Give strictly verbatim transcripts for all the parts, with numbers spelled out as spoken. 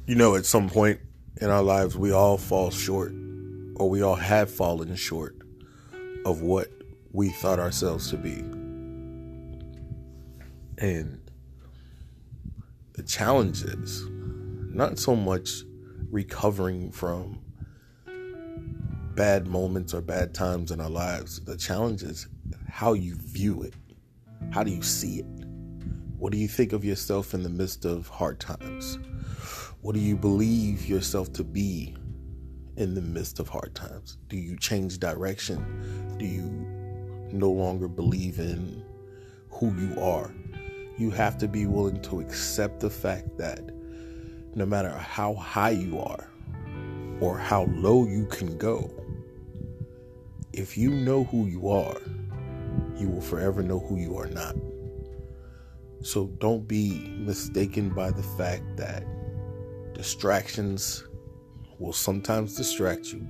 You know, at some point in our lives, we all fall short, or we all have fallen short of what we thought ourselves to be. And the challenge is not so much recovering from bad moments or bad times in our lives. The challenge is how you view it. How do you see it? What do you think of yourself in the midst of hard times? What do you believe yourself to be in the midst of hard times? Do you change direction? Do you no longer believe in who you are? You have to be willing to accept the fact that no matter how high you are or how low you can go, if you know who you are, you will forever know who you are not. So don't be mistaken by the fact that distractions will sometimes distract you.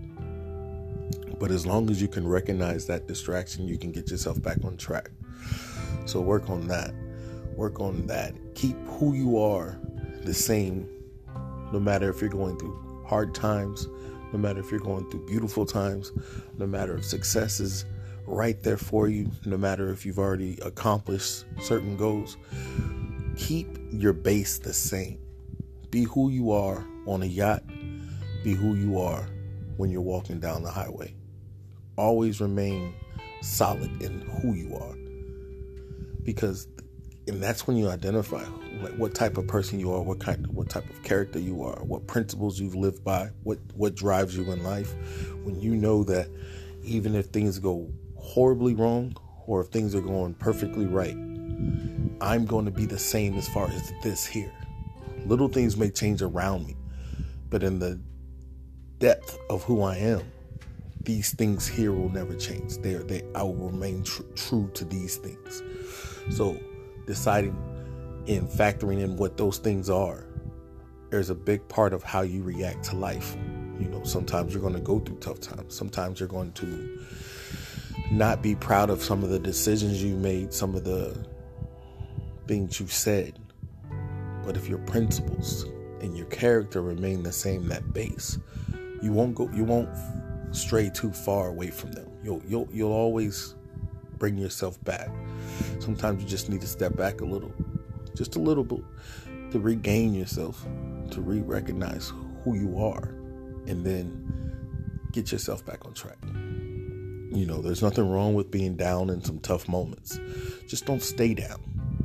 But as long as you can recognize that distraction, you can get yourself back on track. So work on that. Work on that. Keep who you are the same, no matter if you're going through hard times, no matter if you're going through beautiful times, no matter if success is right there for you, no matter if you've already accomplished certain goals. Keep your base the same. Be who you are on a yacht. Be who you are when you're walking down the highway. Always remain solid in who you are. Because, and that's when you identify like what type of person you are, what kind, what type of character you are, what principles you've lived by, what, what drives you in life. When you know that even if things go horribly wrong or if things are going perfectly right, I'm going to be the same as far as this here. Little things may change around me, but in the depth of who I am, these things here will never change. They, they, I will remain tr- true to these things. So deciding and factoring in what those things are, there's a big part of how you react to life. You know, sometimes you're going to go through tough times. Sometimes you're going to not be proud of some of the decisions you made, some of the things you said. But if your principles and your character remain the same, that base, you won't go, you won't stray too far away from them. You'll, you'll, you'll always bring yourself back. Sometimes you just need to step back a little, just a little bit, to regain yourself, to re-recognize who you are, and then get yourself back on track. You know, there's nothing wrong with being down in some tough moments. Just don't stay down.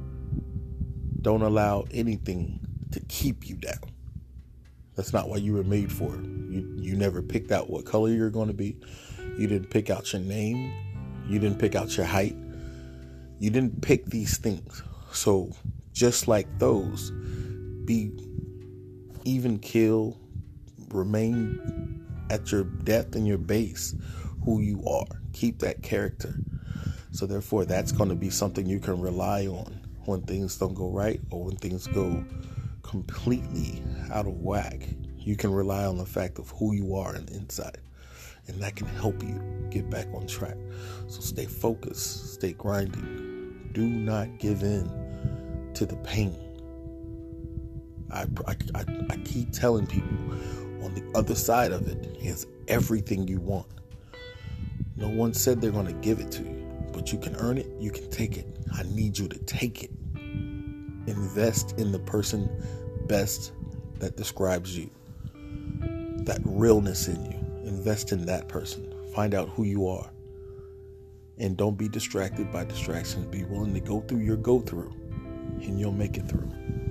Don't allow anything to keep you down. That's not what you were made for. You you never picked out what color you're going to be. You didn't pick out your name. You didn't pick out your height. You didn't pick these things. So just like those, be even keel, remain at your depth and your base, who you are. Keep that character. So therefore, that's going to be something you can rely on when things don't go right or when things go completely out of whack. You can rely on the fact of who you are on the inside, and that can help you get back on track. So stay focused, stay grinding. Do not give in to the pain. I, I, I, I keep telling people, on the other side of it is everything you want. No one said they're going to give it to you, but you can earn it, you can take it. I need you to take it. Invest in the person best that describes you. That realness in you. Invest in that person. Find out who you are. And don't be distracted by distractions. Be willing to go through your go through, and you'll make it through.